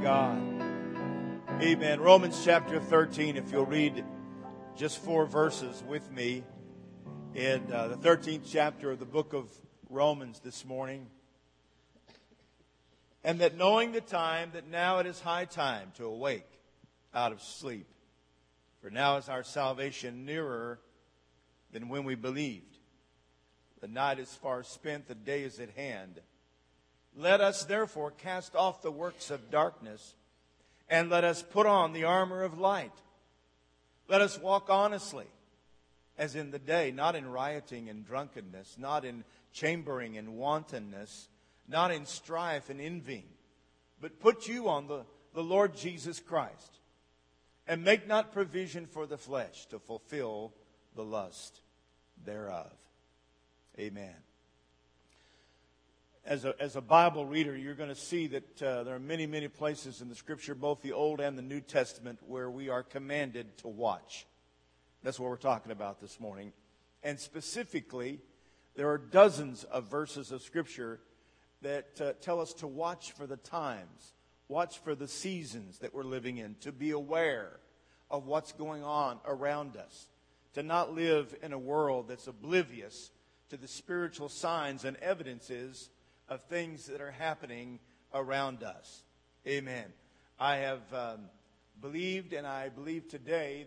God. Amen. Romans chapter 13, if you'll read just 4 verses with me in the 13th chapter of the book of Romans this morning. And that knowing the time, that now it is high time to awake out of sleep. For now is our salvation nearer than when we believed. The night is far spent, the day is at hand. Let us therefore cast off the works of darkness, and let us put on the armor of light. Let us walk honestly, as in the day, not in rioting and drunkenness, not in chambering and wantonness, not in strife and envying, but put you on the Lord Jesus Christ, and make not provision for the flesh to fulfill the lust thereof. Amen. As a Bible reader, you're going to see that there are many, many places in the Scripture, both the Old and the New Testament, where we are commanded to watch. That's what we're talking about this morning. And specifically, there are dozens of verses of Scripture that tell us to watch for the times, watch for the seasons that we're living in, to be aware of what's going on around us, to not live in a world that's oblivious to the spiritual signs and evidences of things that are happening around us. Amen. I have believed, and I believe today,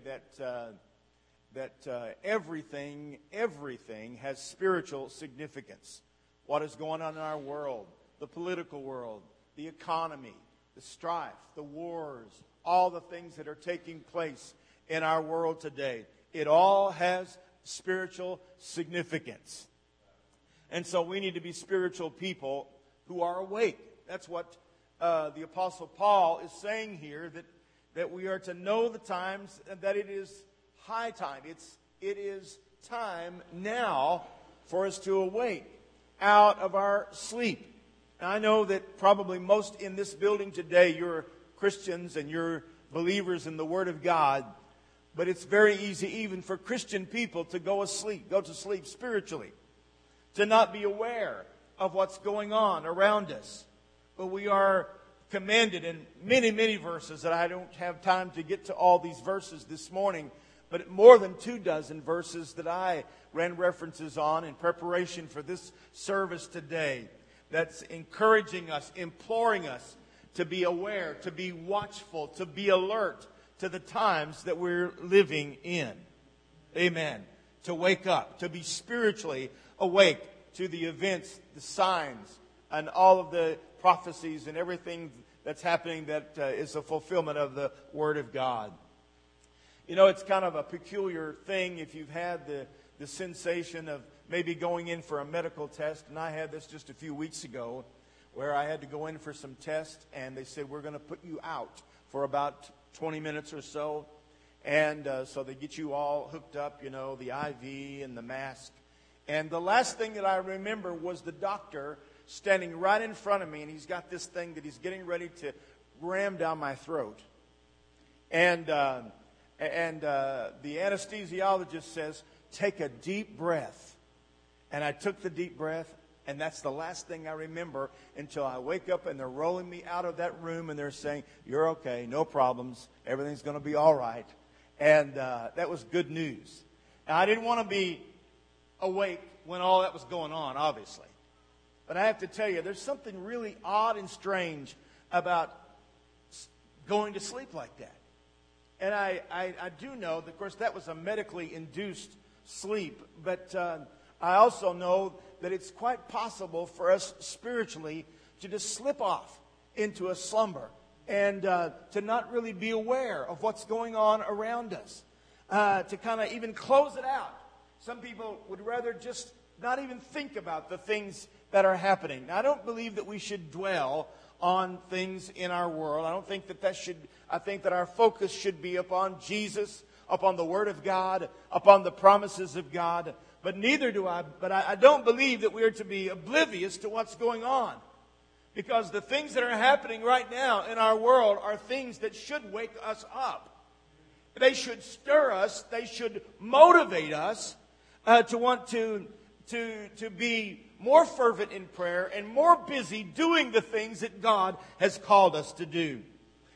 that everything has spiritual significance. What is going on in our world, the political world, the economy, the strife, the wars, all the things that are taking place in our world today, it all has spiritual significance. And so we need to be spiritual people who are awake. That's what the Apostle Paul is saying here, that we are to know the times, and that it is high time. It is time now for us to awake out of our sleep. And I know that probably most in this building today, you're Christians and you're believers in the Word of God. But it's very easy even for Christian people to go to sleep spiritually, to not be aware of what's going on around us. But we are commanded in many, many verses, that I don't have time to get to all these verses this morning, but more than 24 verses that I ran references on in preparation for this service today, that's encouraging us, imploring us to be aware, to be watchful, to be alert to the times that we're living in. Amen. To wake up, to be spiritually awake to the events, the signs, and all of the prophecies and everything that's happening that is a fulfillment of the Word of God. You know, it's kind of a peculiar thing if you've had the sensation of maybe going in for a medical test. And I had this just a few weeks ago, where I had to go in for some tests, and they said, we're going to put you out for about 20 minutes or so. And so they get you all hooked up, you know, the IV and the mask. And the last thing that I remember was the doctor standing right in front of me, and he's got this thing that he's getting ready to ram down my throat. And the anesthesiologist says, take a deep breath. And I took the deep breath, and that's the last thing I remember until I wake up and they're rolling me out of that room and they're saying, you're okay, no problems, everything's going to be all right. And that was good news. Now, I didn't want to be awake when all that was going on, obviously. But I have to tell you, there's something really odd and strange about going to sleep like that. And I do know that, of course, that was a medically induced sleep. But I also know that it's quite possible for us spiritually to just slip off into a slumber and to not really be aware of what's going on around us, to kind of even close it out. Some people would rather just not even think about the things that are happening. Now, I don't believe that we should dwell on things in our world. I don't think I think that our focus should be upon Jesus, upon the Word of God, upon the promises of God. But I don't believe that we are to be oblivious to what's going on. Because the things that are happening right now in our world are things that should wake us up. They should stir us. They should motivate us to want to be more fervent in prayer and more busy doing the things that God has called us to do.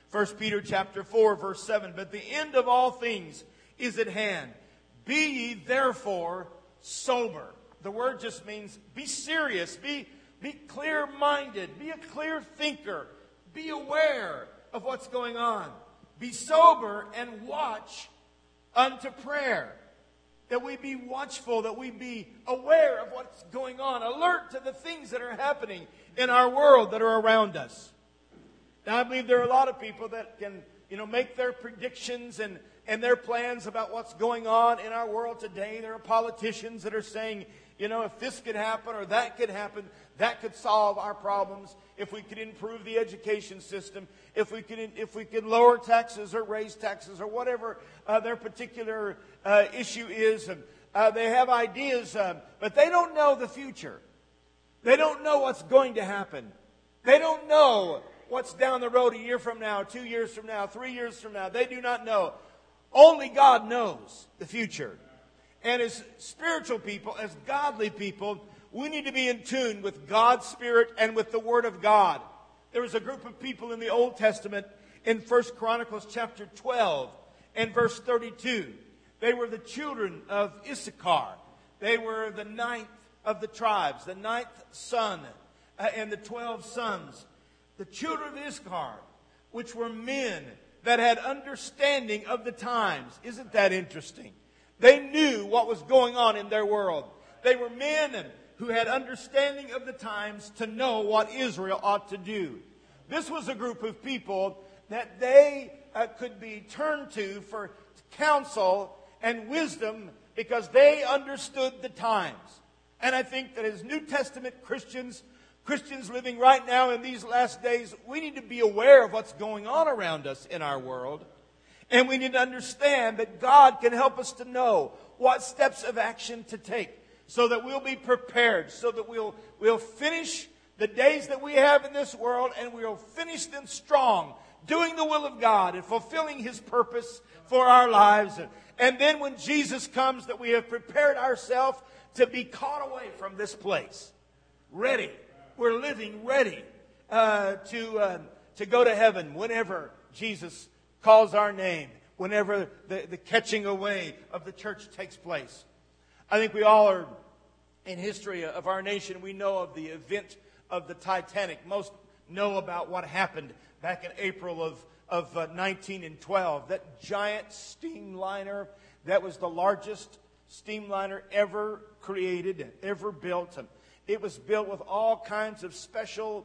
1 Peter chapter 4, verse 7. But the end of all things is at hand. Be ye therefore sober. The word just means be serious, be clear-minded, be a clear thinker, be aware of what's going on. Be sober and watch unto prayer. That we be watchful, that we be aware of what's going on, alert to the things that are happening in our world that are around us. Now, I believe there are a lot of people that can, make their predictions and their plans about what's going on in our world today. There are politicians that are saying, if this could happen or that could happen, that could solve our problems. If we could improve the education system, if we could lower taxes or raise taxes or whatever their particular issue is. They have ideas, but they don't know the future. They don't know what's going to happen. They don't know what's down the road a year from now, 2 years from now, 3 years from now. They do not know. Only God knows the future. And as spiritual people, as godly people, we need to be in tune with God's Spirit and with the Word of God. There was a group of people in the Old Testament in 1 Chronicles chapter 12 and verse 32. They were the children of Issachar. They were the 9th of the tribes, the 9th son and the 12 sons. The children of Issachar, which were men that had understanding of the times. Isn't that interesting? They knew what was going on in their world. They were men who had understanding of the times to know what Israel ought to do. This was a group of people that they could be turned to for counsel and wisdom because they understood the times. And I think that as New Testament Christians living right now in these last days, we need to be aware of what's going on around us in our world. And we need to understand that God can help us to know what steps of action to take so that we'll be prepared, so that we'll finish the days that we have in this world and we'll finish them strong, doing the will of God and fulfilling His purpose for our lives. And then when Jesus comes, that we have prepared ourselves to be caught away from this place. Ready. We're living ready to go to heaven whenever Jesus calls our name, whenever the catching away of the church takes place. I think we all are, in history of our nation, we know of the event of the Titanic. Most know about what happened back in April of 1912. That giant steamliner that was the largest steamliner ever created, ever built. It was built with all kinds of special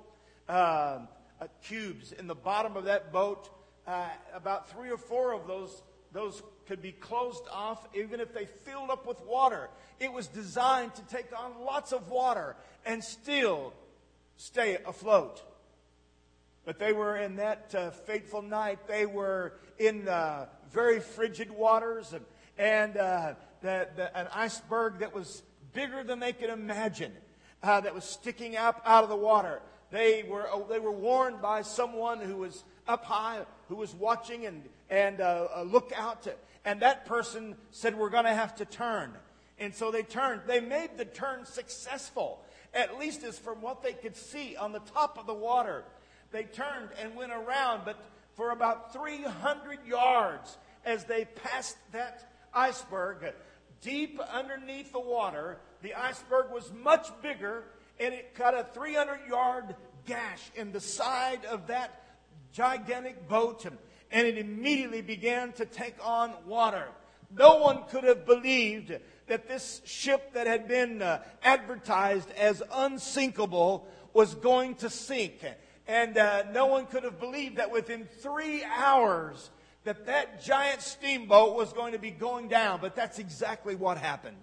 cubes in the bottom of that boat. About 3 or 4 of those could be closed off even if they filled up with water. It was designed to take on lots of water and still stay afloat. But they were in that fateful night, they were in very frigid waters and an iceberg that was bigger than they could imagine that was sticking out of the water. They were warned by someone who was up high, who was watching and look out. And that person said, we're going to have to turn. And so they turned. They made the turn successful, at least as from what they could see on the top of the water. They turned and went around, but for about 300 yards as they passed that iceberg, deep underneath the water, the iceberg was much bigger, and it cut a 300-yard gash in the side of that gigantic boat, and it immediately began to take on water. No one could have believed that this ship that had been advertised as unsinkable was going to sink. And no one could have believed that within 3 hours that giant steamboat was going to be going down. But that's exactly what happened.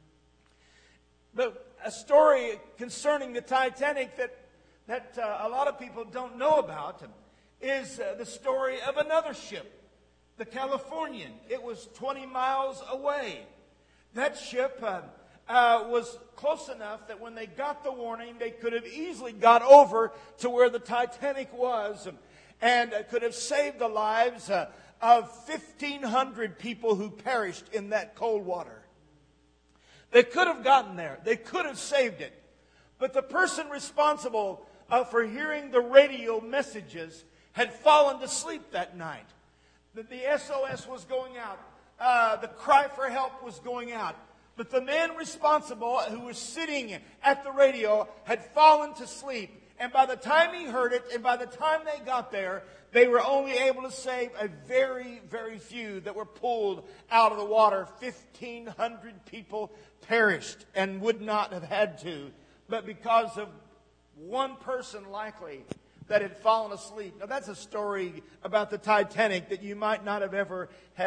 But a story concerning the Titanic that a lot of people don't know about is the story of another ship, the Californian. It was 20 miles away. That ship was close enough that when they got the warning, they could have easily got over to where the Titanic was and could have saved the lives of 1,500 people who perished in that cold water. They could have gotten there. They could have saved it. But the person responsible for hearing the radio messages had fallen to sleep that night. The SOS was going out. The cry for help was going out. But the man responsible who was sitting at the radio had fallen to sleep. And by the time he heard it, and by the time they got there, they were only able to save a very, very few that were pulled out of the water. 1,500 people perished and would not have had to, but because of one person likely that had fallen asleep. Now that's a story about the Titanic that you might not have ever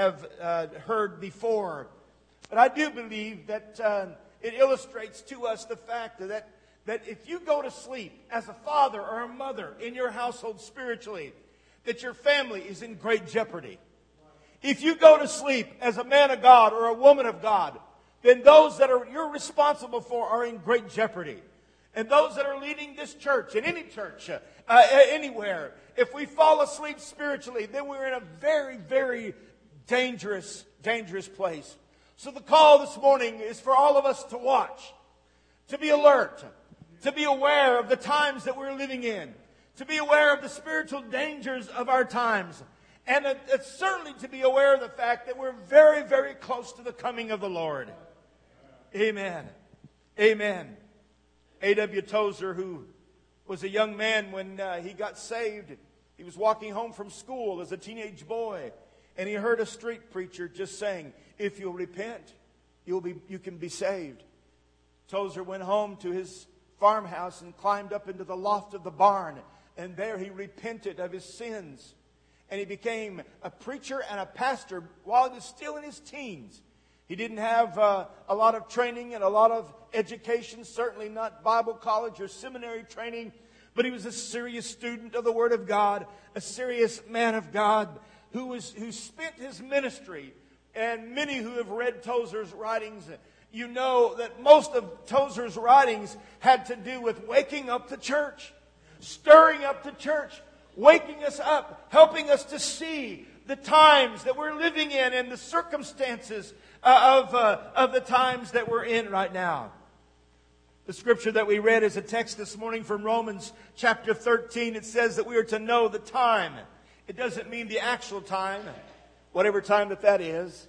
heard before. But I do believe that it illustrates to us the fact that if you go to sleep as a father or a mother in your household spiritually, that your family is in great jeopardy. If you go to sleep as a man of God or a woman of God, then those that you're responsible for are in great jeopardy. And those that are leading this church, in any church, anywhere, if we fall asleep spiritually, then we're in a very, very dangerous place. So the call this morning is for all of us to watch, to be alert, to be aware of the times that we're living in, to be aware of the spiritual dangers of our times, and certainly to be aware of the fact that we're very, very close to the coming of the Lord. Amen. Amen. A.W. Tozer, who was a young man when he got saved, he was walking home from school as a teenage boy, and he heard a street preacher just saying, "If you'll repent, you can be saved." Tozer went home to his farmhouse and climbed up into the loft of the barn, and there he repented of his sins. And he became a preacher and a pastor while he was still in his teens. He didn't have a lot of training and a lot of education, certainly not Bible college or seminary training, but he was a serious student of the Word of God, a serious man of God who spent his ministry. And many who have read Tozer's writings, you know that most of Tozer's writings had to do with waking up the church, stirring up the church, waking us up, helping us to see the times that we're living in and the circumstances of the times that we're in right now. The scripture that we read is a text this morning from Romans chapter 13. It says that we are to know the time. It doesn't mean the actual time, whatever time that is,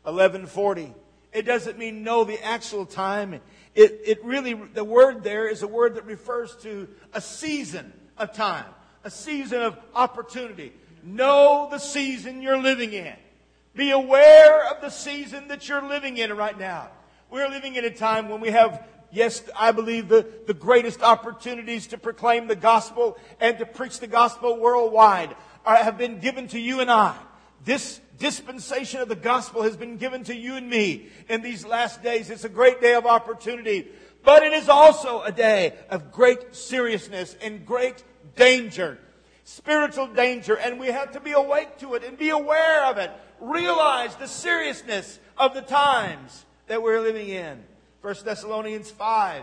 11:40. It doesn't mean know the actual time. It really, the word there is a word that refers to a season of time, a season of opportunity. Know the season you're living in. Be aware of the season that you're living in right now. We're living in a time when we have, yes, I believe the greatest opportunities to proclaim the gospel and to preach the gospel worldwide have been given to you and I. This dispensation of the gospel has been given to you and me in these last days. It's a great day of opportunity, but it is also a day of great seriousness and great danger, spiritual danger, and we have to be awake to it and be aware of it. Realize the seriousness of the times that we're living in. 1 Thessalonians 5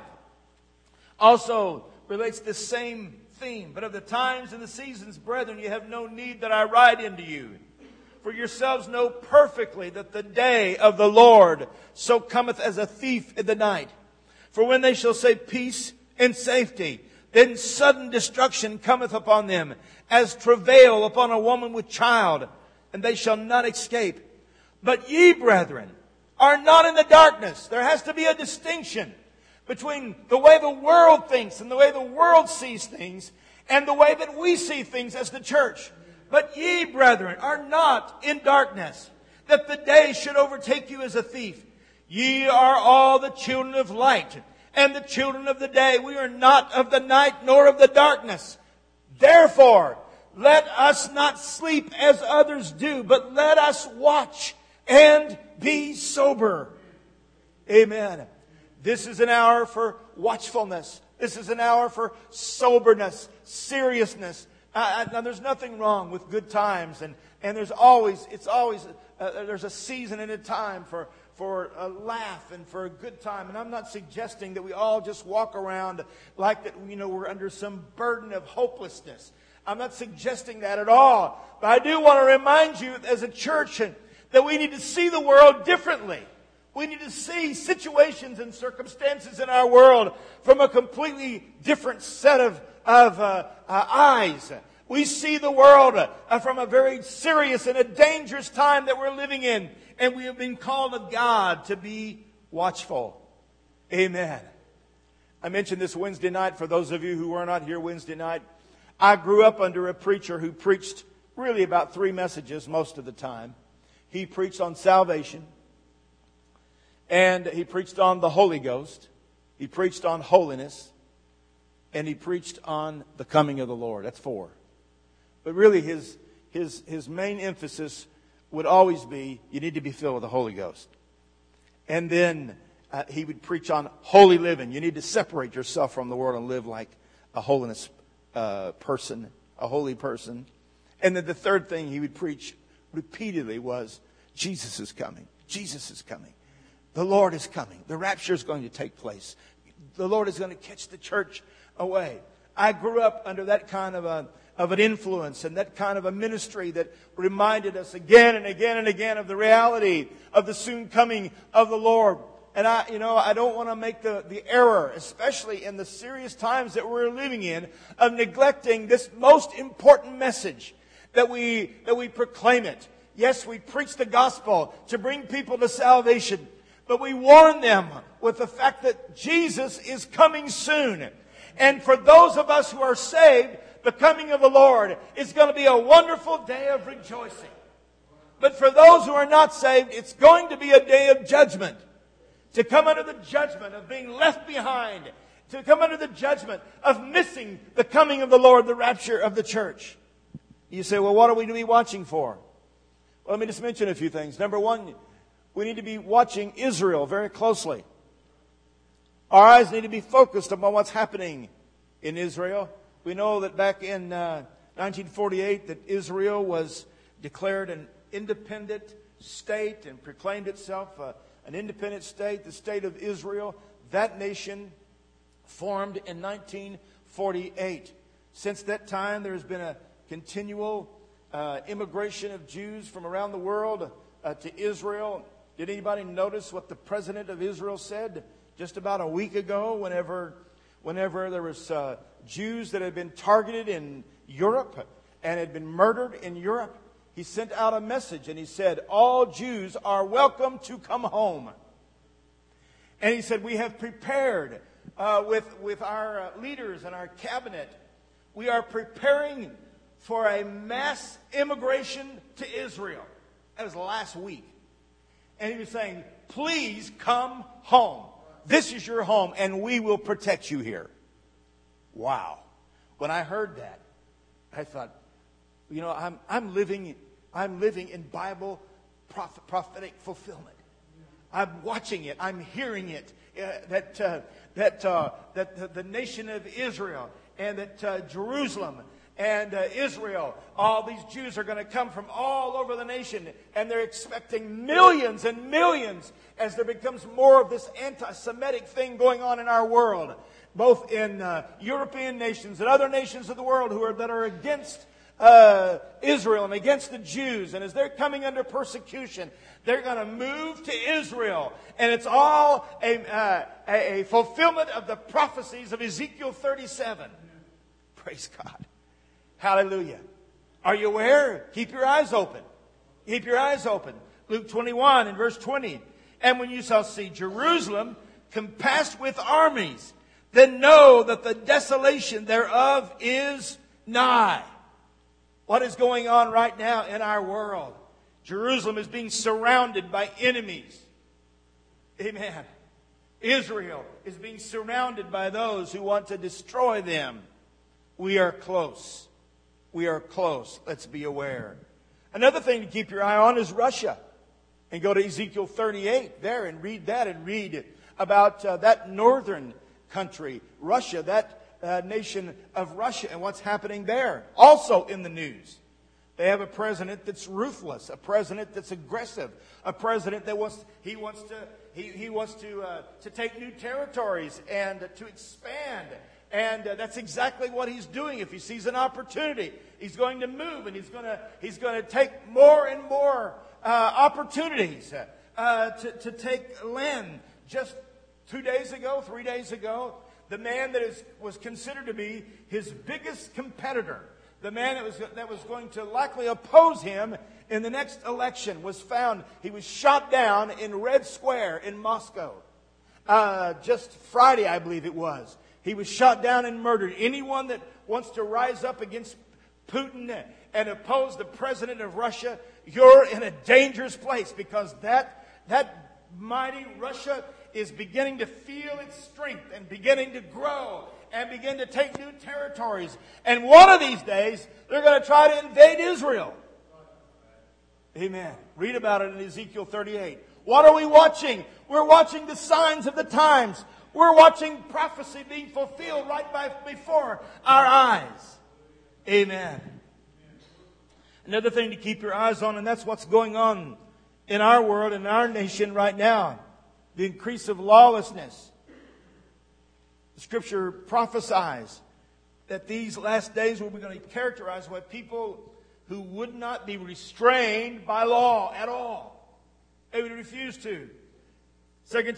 also relates the same theme. But of the times and the seasons, brethren, you have no need that I write unto you. For yourselves know perfectly that the day of the Lord so cometh as a thief in the night. For when they shall say peace and safety, then sudden destruction cometh upon them, as travail upon a woman with child, and they shall not escape. But ye, brethren, are not in the darkness. There has to be a distinction between the way the world thinks and the way the world sees things and the way that we see things as the church. But ye, brethren, are not in darkness, that the day should overtake you as a thief. Ye are all the children of light and the children of the day. We are not of the night nor of the darkness. Therefore, let us not sleep as others do, but let us watch and be sober. Amen. This is an hour for watchfulness. This is an hour for soberness, seriousness. Now, there's nothing wrong with good times, and there's always there's a season and a time for a laugh and for a good time. And I'm not suggesting that we all just walk around like that, we're under some burden of hopelessness. I'm not suggesting that at all. But I do want to remind you as a church that we need to see the world differently. We need to see situations and circumstances in our world from a completely different set of eyes. We see the world from a very serious and a dangerous time that we're living in. And we have been called of God to be watchful. Amen. I mentioned this Wednesday night for those of you who were not here Wednesday night. I grew up under a preacher who preached really about 3 messages most of the time. He preached on salvation. And he preached on the Holy Ghost. He preached on holiness. And he preached on the coming of the Lord. That's 4. But really his main emphasis would always be, you need to be filled with the Holy Ghost. And then he would preach on holy living. You need to separate yourself from the world and live like a holiness person, a holy person. And then the third thing he would preach repeatedly was, Jesus is coming. Jesus is coming. The Lord is coming. The rapture is going to take place. The Lord is going to catch the church away. I grew up under that kind of an influence and that kind of a ministry that reminded us again and again and again of the reality of the soon coming of the Lord. And I don't want to make the error, especially in the serious times that we're living in, of neglecting this most important message that we proclaim it. Yes, we preach the gospel to bring people to salvation, but we warn them with the fact that Jesus is coming soon. And for those of us who are saved, the coming of the Lord is going to be a wonderful day of rejoicing. But for those who are not saved, it's going to be a day of judgment. To come under the judgment of being left behind. To come under the judgment of missing the coming of the Lord, the rapture of the church. You say, well, what are we to be watching for? Well, let me just mention a few things. Number one, we need to be watching Israel very closely. Our eyes need to be focused upon what's happening in Israel. We know that back in 1948 that Israel was declared an independent state and proclaimed itself an independent state, the state of Israel. That nation formed in 1948. Since that time, there's been a continual immigration of Jews from around the world to Israel. Did anybody notice what the president of Israel said just about a week ago whenever there was Jews that had been targeted in Europe and had been murdered in Europe? He sent out a message and he said, all Jews are welcome to come home. And he said, we have prepared with our leaders and our cabinet, we are preparing for a mass immigration to Israel. That was last week. And he was saying, please come home. This is your home and we will protect you here. Wow. When I heard that, I thought, I'm living in Bible prophetic fulfillment. I'm watching it. I'm hearing it. That the nation of Israel and that Jerusalem and Israel, all these Jews are going to come from all over the nation, and they're expecting millions and millions as there becomes more of this anti-Semitic thing going on in our world, both in European nations and other nations of the world that are against Israel and against the Jews. And as they're coming under persecution, they're going to move to Israel. And it's all a fulfillment of the prophecies of Ezekiel 37. Praise God. Hallelujah. Are you aware? Keep your eyes open. Keep your eyes open. Luke 21 and verse 20. And when you shall see Jerusalem compassed with armies, then know that the desolation thereof is nigh. What is going on right now in our world? Jerusalem is being surrounded by enemies. Amen. Israel is being surrounded by those who want to destroy them. We are close. We are close. Let's be aware. Another thing to keep your eye on is Russia. And go to Ezekiel 38 there and read that and read about that northern country, Russia, that nation of Russia and what's happening there. Also in the news. They have a president that's ruthless, a president that's aggressive, a president that wants to take new territories and to expand. And that's exactly what he's doing. If he sees an opportunity, he's going to move and he's going to take more and more opportunities to take land. Just 3 days ago, the man that was considered to be his biggest competitor, the man that was going to likely oppose him in the next election, was found. He was shot down in Red Square in Moscow. Just Friday, I believe it was. He was shot down and murdered. Anyone that wants to rise up against Putin and oppose the president of Russia, you're in a dangerous place, because that mighty Russia is beginning to feel its strength and beginning to grow and begin to take new territories. And one of these days, they're going to try to invade Israel. Amen. Read about it in Ezekiel 38. What are we watching? We're watching the signs of the times. We're watching prophecy being fulfilled right before our eyes. Amen. Another thing to keep your eyes on, and that's what's going on in our world, in our nation right now. The increase of lawlessness. The Scripture prophesies that these last days will be going to be characterized by people who would not be restrained by law at all. They would refuse to. 2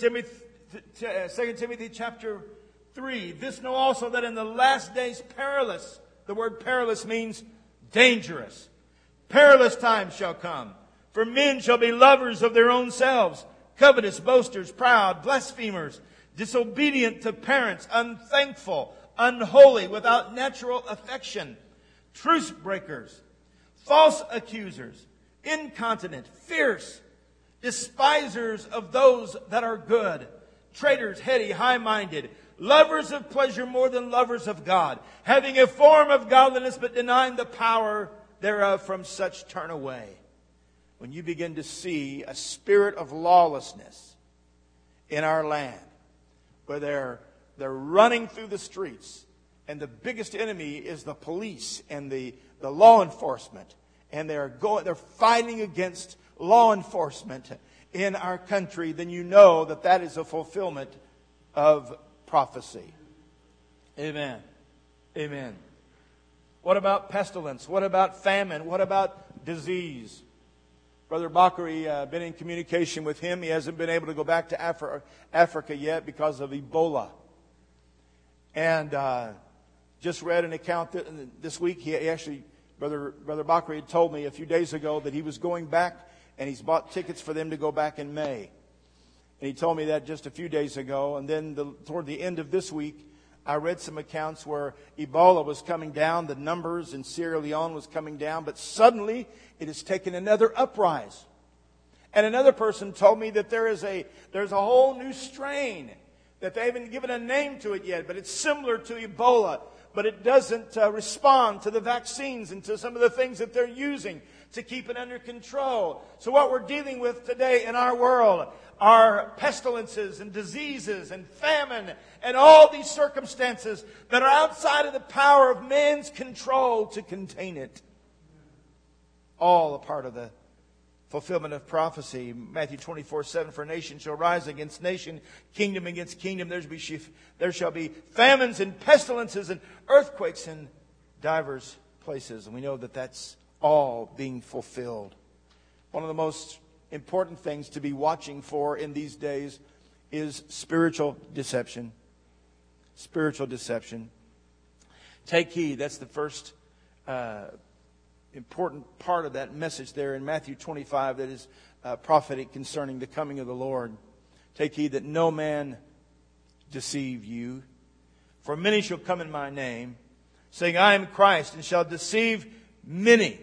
Timothy chapter 3. This know also that in the last days perilous. The word perilous means dangerous. Perilous times shall come. For men shall be lovers of their own selves, covetous, boasters, proud, blasphemers, disobedient to parents, unthankful, unholy, without natural affection, truce breakers, false accusers, incontinent, fierce, despisers of those that are good, traitors, heady, high-minded, lovers of pleasure more than lovers of God, having a form of godliness but denying the power thereof. From such turn away. When you begin to see a spirit of lawlessness in our land, where they're running through the streets, and the biggest enemy is the police and the law enforcement, and they're fighting against law enforcement in our country, then you know that is a fulfillment of prophecy. Amen. Amen. What about pestilence? What about famine? What about disease? Brother Bakari, been in communication with him. He hasn't been able to go back to Africa yet because of Ebola. And just read an account this week. He actually, Brother Bakari had told me a few days ago that he was going back, and he's bought tickets for them to go back in May. And he told me that just a few days ago. And then toward the end of this week, I read some accounts where Ebola was coming down. The numbers in Sierra Leone was coming down. But suddenly, it has taken another uprise. And another person told me that there's a whole new strain that they haven't given a name to it yet. But it's similar to Ebola. But it doesn't respond to the vaccines and to some of the things that they're using to keep it under control. So what we're dealing with today in our world are pestilences and diseases and famine and all these circumstances that are outside of the power of man's control to contain it. All a part of the fulfillment of prophecy. Matthew 24:7, for nation shall rise against nation, kingdom against kingdom. There shall be famines and pestilences and earthquakes in divers places. And we know that that's all being fulfilled. One of the most important things to be watching for in these days is spiritual deception. Spiritual deception. Take heed. That's the first important part of that message there in Matthew 25 that is prophetic concerning the coming of the Lord. Take heed that no man deceive you. For many shall come in my name, saying, I am Christ, and shall deceive many.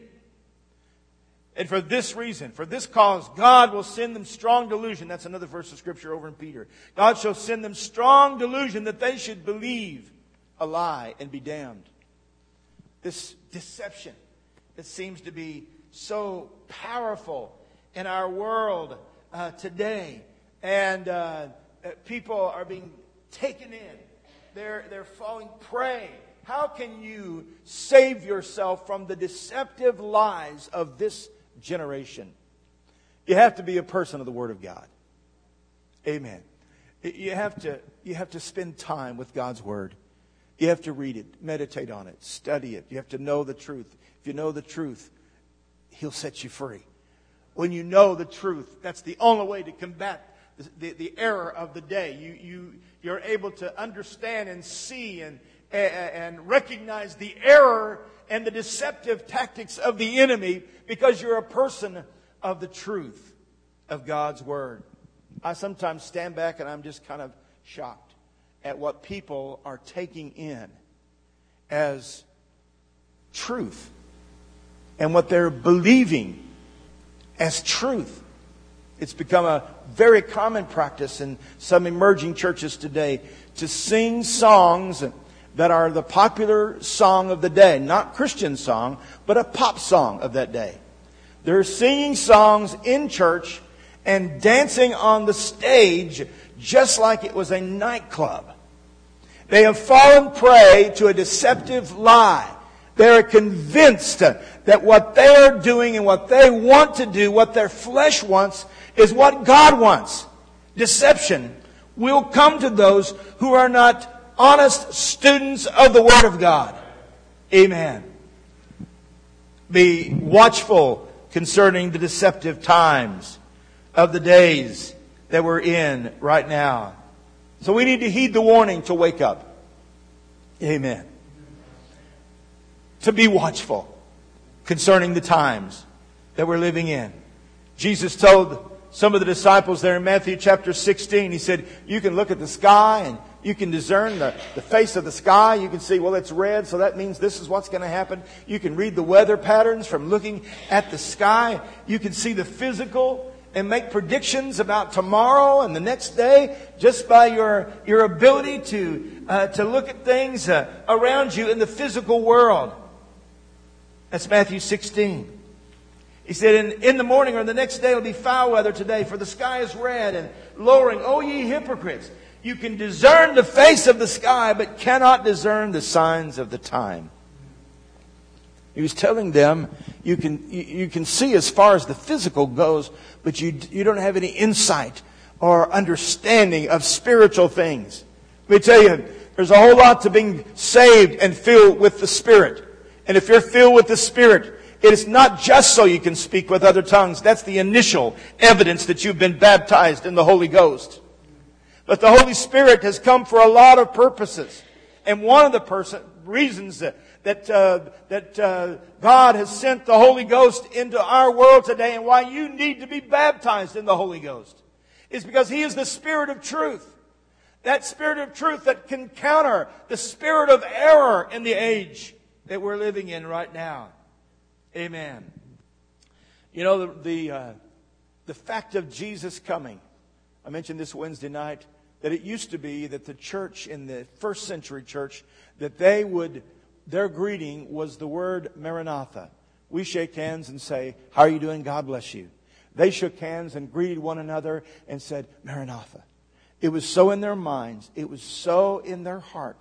And for this reason, for this cause, God will send them strong delusion. That's another verse of Scripture over in Peter. God shall send them strong delusion that they should believe a lie and be damned. This deception that seems to be so powerful in our world today. And people are being taken in. They're falling prey. How can you save yourself from the deceptive lies of this generation? You have to be a person of the Word of God. Amen. You have to spend time with God's Word. You have to read it, meditate on it, study it. You have to know the truth. If you know the truth, He'll set you free. When you know the truth, that's the only way to combat the error of the day. You're able to understand and see and and recognize the error and the deceptive tactics of the enemy because you're a person of the truth of God's Word. I sometimes stand back and I'm just kind of shocked at what people are taking in as truth and what they're believing as truth. It's become a very common practice in some emerging churches today to sing songs that are the popular song of the day. Not Christian song, but a pop song of that day. They're singing songs in church and dancing on the stage just like it was a nightclub. They have fallen prey to a deceptive lie. They're convinced that what they are doing and what they want to do, what their flesh wants, is what God wants. Deception will come to those who are not honest students of the Word of God. Amen. Be watchful concerning the deceptive times of the days that we're in right now. So we need to heed the warning to wake up. Amen. To be watchful concerning the times that we're living in. Jesus told some of the disciples there in Matthew chapter 16, He said, you can look at the sky and you can discern the face of the sky. You can see, well, it's red, so that means this is what's going to happen. You can read the weather patterns from looking at the sky. You can see the physical and make predictions about tomorrow and the next day just by your ability to look at things around you in the physical world. That's Matthew 16. He said, in the morning or the next day will be foul weather today, for the sky is red and lowering. O ye hypocrites! You can discern the face of the sky, but cannot discern the signs of the time. He was telling them, you can see as far as the physical goes, but you don't have any insight or understanding of spiritual things. Let me tell you, there's a whole lot to being saved and filled with the Spirit. And if you're filled with the Spirit, it is not just so you can speak with other tongues. That's the initial evidence that you've been baptized in the Holy Ghost. But the Holy Spirit has come for a lot of purposes. And one of the reasons that God has sent the Holy Ghost into our world today and why you need to be baptized in the Holy Ghost is because He is the Spirit of truth. That Spirit of truth that can counter the spirit of error in the age that we're living in right now. Amen. You know, the fact of Jesus coming. I mentioned this Wednesday night that it used to be that the church in the first century church, that their greeting was the word Maranatha. We shake hands and say, how are you doing? God bless you. They shook hands and greeted one another and said, Maranatha. It was so in their minds. It was so in their heart.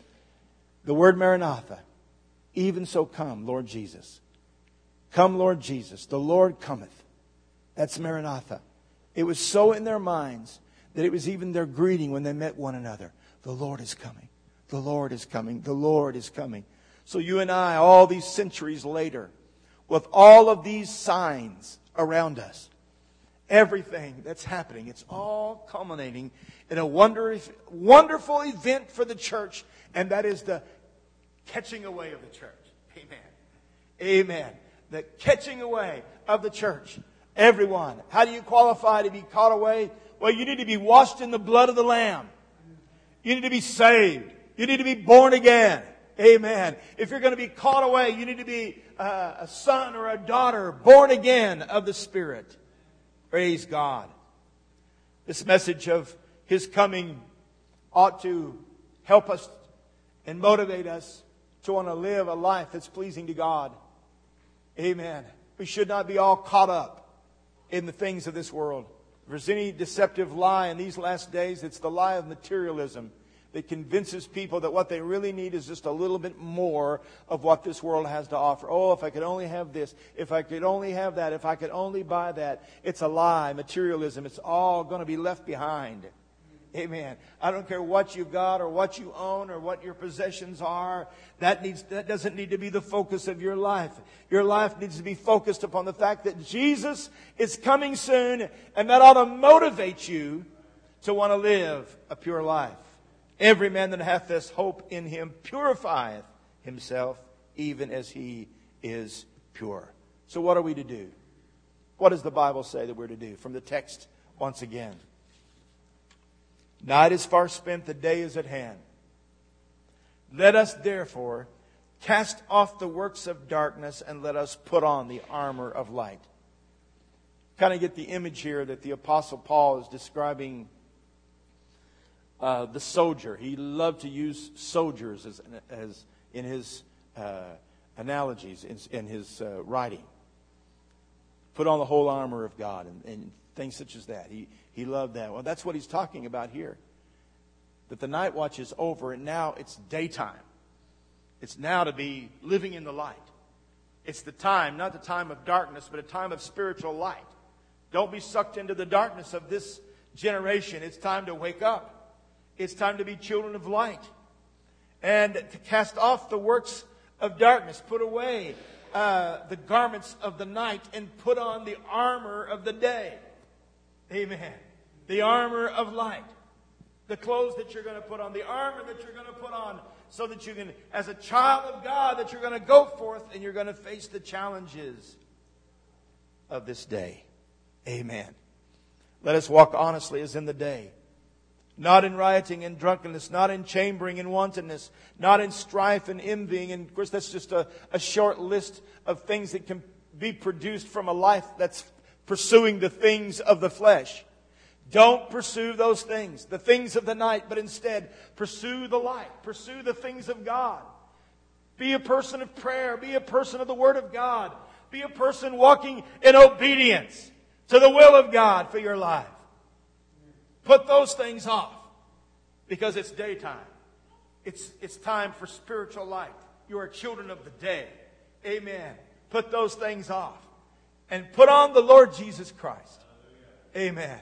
The word Maranatha. Even so come, Lord Jesus. Come, Lord Jesus. The Lord cometh. That's Maranatha. It was so in their minds that it was even their greeting when they met one another. The Lord is coming. The Lord is coming. The Lord is coming. So you and I, all these centuries later, with all of these signs around us, everything that's happening, it's all culminating in a wonderful event for the church, and that is the catching away of the church. Amen. Amen. The catching away of the church. Everyone. How do you qualify to be caught away? Well, you need to be washed in the blood of the Lamb. You need to be saved. You need to be born again. Amen. If you're going to be caught away, you need to be a son or a daughter born again of the Spirit. Praise God. This message of His coming ought to help us and motivate us to want to live a life that's pleasing to God. Amen. We should not be all caught up in the things of this world. If there's any deceptive lie in these last days, it's the lie of materialism that convinces people that what they really need is just a little bit more of what this world has to offer. Oh, if I could only have this, if I could only have that, if I could only buy that. It's a lie, materialism. It's all going to be left behind. Amen. I don't care what you've got or what you own or what your possessions are. That doesn't need to be the focus of your life. Your life needs to be focused upon the fact that Jesus is coming soon, and that ought to motivate you to want to live a pure life. Every man that hath this hope in him purifieth himself, even as he is pure. So what are we to do? What does the Bible say that we're to do? From the text once again. Night is far spent, the day is at hand. Let us therefore cast off the works of darkness and let us put on the armor of light. Kind of get the image here that the Apostle Paul is describing the soldier. He loved to use soldiers as in his analogies, in his writing. Put on the whole armor of God and things such as that. He loved that. Well, that's what he's talking about here. That the night watch is over and now it's daytime. It's now to be living in the light. It's the time, not the time of darkness, but a time of spiritual light. Don't be sucked into the darkness of this generation. It's time to wake up. It's time to be children of light. And to cast off the works of darkness. Put away the garments of the night and put on the armor of the day. Amen. The armor of light. The clothes that you're going to put on. The armor that you're going to put on. So that you can, as a child of God, that you're going to go forth and you're going to face the challenges of this day. Amen. Let us walk honestly as in the day. Not in rioting and drunkenness, not in chambering and wantonness, not in strife and envying. And of course, that's just a short list of things that can be produced from a life that's pursuing the things of the flesh. Don't pursue those things, the things of the night, but instead pursue the light. Pursue the things of God. Be a person of prayer. Be a person of the Word of God. Be a person walking in obedience to the will of God for your life. Put those things off because it's daytime. It's time for spiritual light. You are children of the day. Amen. Put those things off and put on the Lord Jesus Christ. Amen.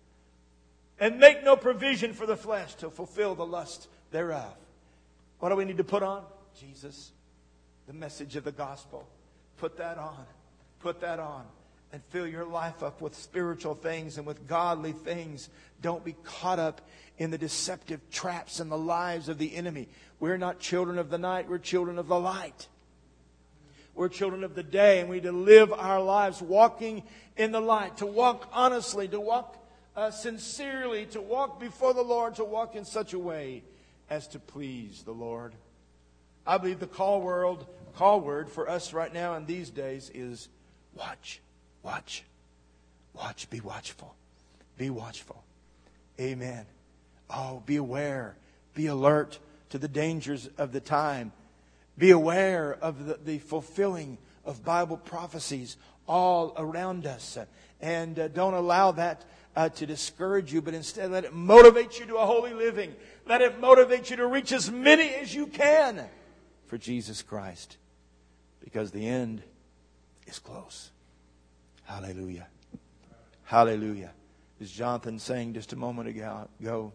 And make no provision for the flesh to fulfill the lust thereof. What do we need to put on? Jesus. The message of the gospel. Put that on. Put that on. And fill your life up with spiritual things and with godly things. Don't be caught up in the deceptive traps and the lies of the enemy. We're not children of the night. We're children of the light. We're children of the day. And we need to live our lives walking in the light. To walk honestly. To walk sincerely, to walk before the Lord, to walk in such a way as to please the Lord. I believe the call word for us right now in these days is watch, watch, watch, be watchful, be watchful. Amen. Oh, be aware, be alert to the dangers of the time. Be aware of the fulfilling of Bible prophecies all around us. And don't allow that to discourage you, but instead let it motivate you to a holy living. Let it motivate you to reach as many as you can for Jesus Christ. Because the end is close. Hallelujah. Hallelujah. As Jonathan sang just a moment ago,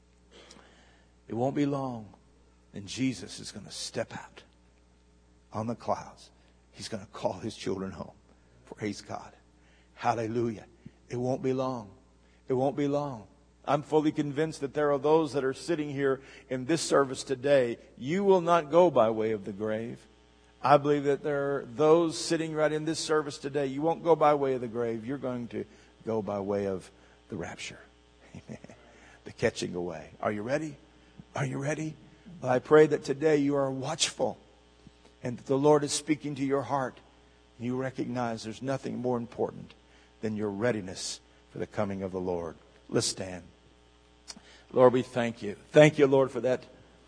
it won't be long and Jesus is going to step out on the clouds. He's going to call His children home. Praise God. Hallelujah. It won't be long. It won't be long. I'm fully convinced that there are those that are sitting here in this service today. You will not go by way of the grave. I believe that there are those sitting right in this service today. You won't go by way of the grave. You're going to go by way of the rapture. Amen. The catching away. Are you ready? Are you ready? Well, I pray that today you are watchful and that the Lord is speaking to your heart. You recognize there's nothing more important than your readiness for the coming of the Lord. Let's stand. Lord, we thank you. Thank you, Lord, for that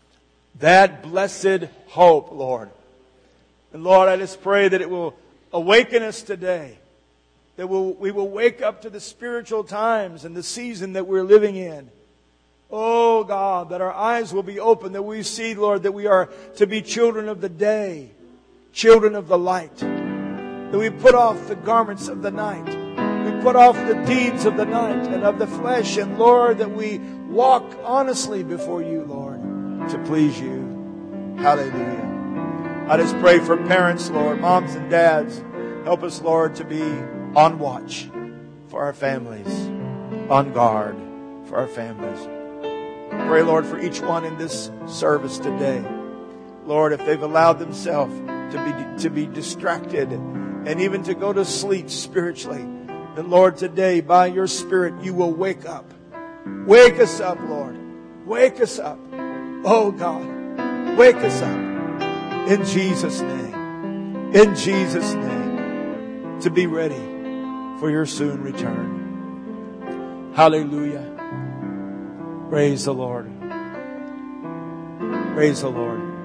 blessed hope, Lord. And Lord, I just pray that it will awaken us today. That we will wake up to the spiritual times and the season that we're living in. Oh God, that our eyes will be open, that we see, Lord, that we are to be children of the day, children of the light. That we put off the garments of the night. We put off the deeds of the night and of the flesh. And Lord, that we walk honestly before you, Lord, to please you. Hallelujah. I just pray for parents, Lord, moms and dads. Help us, Lord, to be on watch for our families, on guard for our families. Pray, Lord, for each one in this service today. Lord, if they've allowed themselves to be distracted and even to go to sleep spiritually, then, Lord, today, by your Spirit, you will wake up. Wake us up, Lord. Wake us up. Oh, God. Wake us up. In Jesus' name. In Jesus' name. To be ready for your soon return. Hallelujah. Praise the Lord. Praise the Lord.